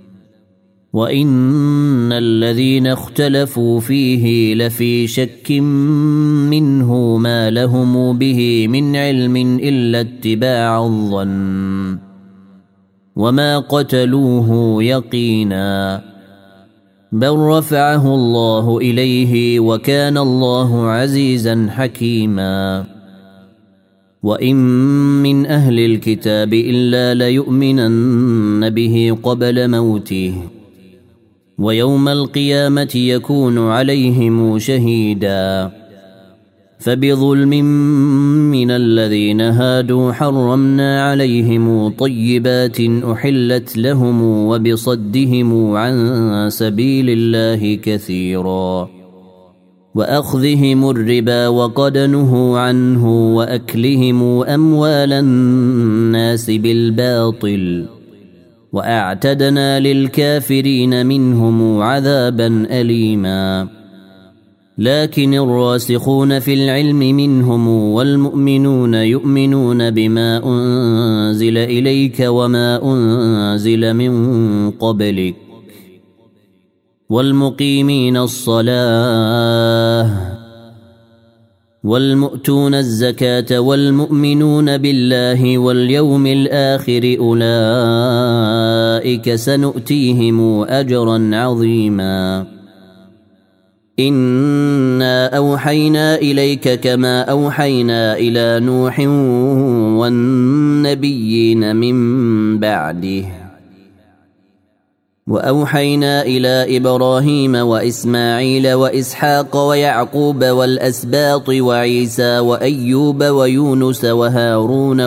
وإن الذين اختلفوا فيه لفي شك منه ما لهم به من علم إلا اتباع الظن وما قتلوه يقينا بل رفعه الله إليه وكان الله عزيزا حكيما وإن من أهل الكتاب إلا ليؤمنن به قبل موته ويوم القيامة يكون عليهم شهيدا فبظلم من الذين هادوا حرمنا عليهم طيبات أحلت لهم وبصدهم عن سبيل الله كثيرا وأخذهم الربا وقد نهوا عنه وأكلهم أموال الناس بالباطل وأعتدنا للكافرين منهم عذابا أليما لكن الراسخون في العلم منهم والمؤمنون يؤمنون بما أنزل إليك وما أنزل من قبلك والمقيمين الصلاة والمؤتون الزكاة والمؤمنون بالله واليوم الآخر أولئك سنؤتيهم أجرا عظيما إنا أوحينا إليك كما أوحينا إلى نوح والنبيين من بعده وأوحينا إلى إبراهيم وإسماعيل وإسحاق ويعقوب والأسباط وعيسى وأيوب ويونس وهارون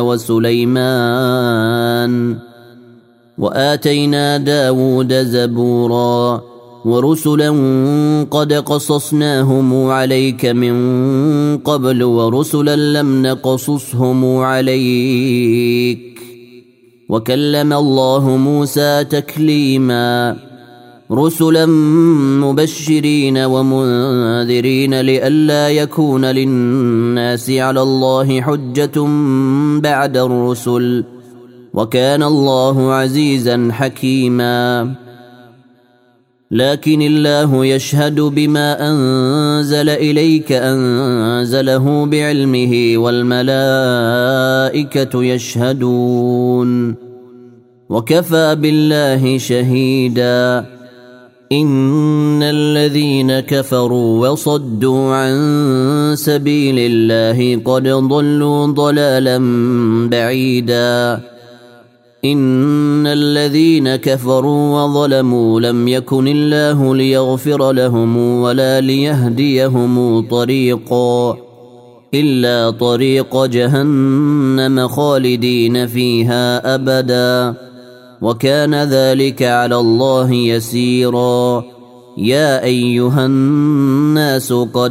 وسليمان وآتينا داود زبورا ورسلا قد قصصناهم عليك من قبل ورسلا لم نقصصهم عليك وكلم الله موسى تكليما رسلا مبشرين ومنذرين لئلا يكون للناس على الله حجة بعد الرسل وكان الله عزيزا حكيما لكن الله يشهد بما أنزل إليك أنزله بعلمه والملائكة يشهدون وكفى بالله شهيدا إن الذين كفروا وصدوا عن سبيل الله قد ضلوا ضلالا بعيدا إن الذين كفروا وظلموا لم يكن الله ليغفر لهم ولا ليهديهم طريقا إلا طريق جهنم خالدين فيها أبدا وكان ذلك على الله يسيرا يا أيها الناس قد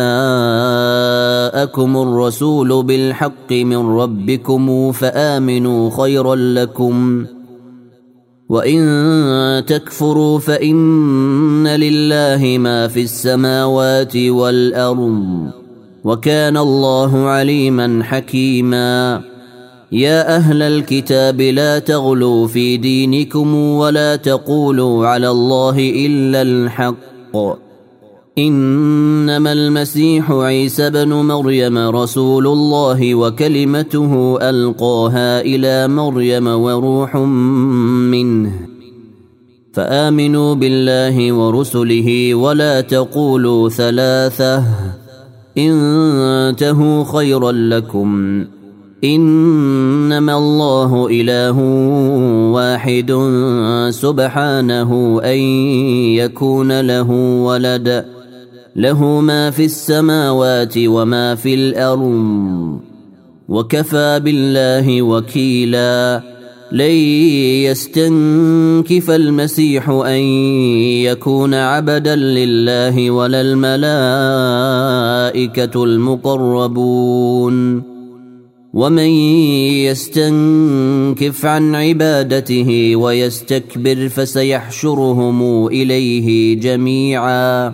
جاءكم الرسول بالحق من ربكم فآمنوا خيرا لكم وإن تكفروا فإن لله ما في السماوات والأرض وكان الله عليما حكيما يا أهل الكتاب لا تغلوا في دينكم ولا تقولوا على الله إلا الحق إنما المسيح عيسى بن مريم رسول الله وكلمته ألقاها إلى مريم وروح منه فآمنوا بالله ورسله ولا تقولوا ثلاثة انتهوا خيرا لكم إنما الله إله واحد سبحانه أن يكون له ولد له ما في السماوات وما في الأرض وكفى بالله وكيلا لن يستنكف المسيح أن يكون عبدا لله ولا الملائكة المقربون ومن يستنكف عن عبادته ويستكبر فسيحشرهم إليه جميعا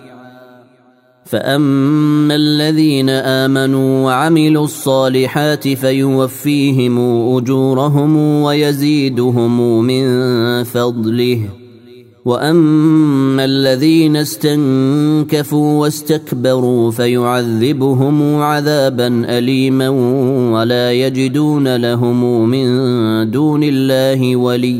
فأما الذين آمنوا وعملوا الصالحات فيوفيهم أجورهم ويزيدهم من فضله وأما الذين استنكفوا واستكبروا فيعذبهم عذابا أليما ولا يجدون لهم من دون الله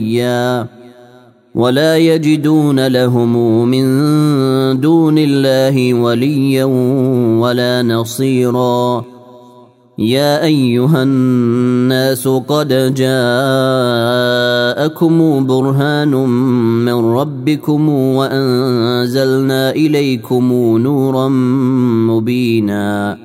وليا ولا نصيرا يا أيها الناس قد جاءكم برهان من ربكم وأنزلنا إليكم نورا مبينا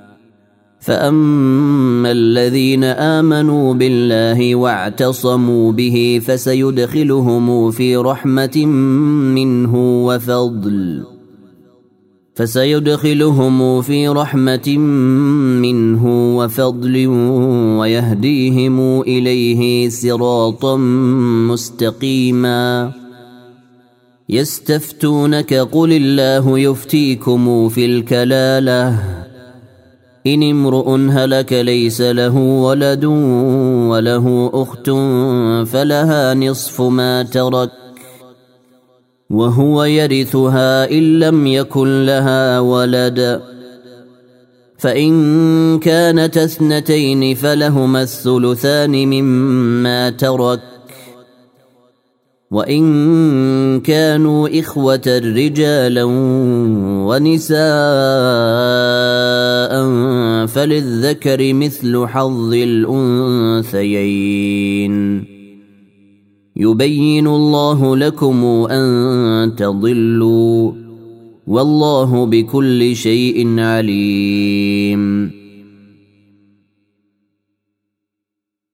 فأما الذين آمنوا بالله واعتصموا به فسيدخلهم في رحمة منه وفضل ويهديهم إليه صراطا مستقيما يستفتونك قل الله يفتيكم في الكلالة إن امرؤ هلك ليس له ولد وله أخت فلها نصف ما ترك وهو يرثها إن لم يكن لها ولد فإن كانت اثنتين فلهما الثلثان مما ترك وإن كانوا إخوة رجالا ونساء فللذكر مثل حظ الأنثيين يبين الله لكم أن تضلوا والله بكل شيء عليم.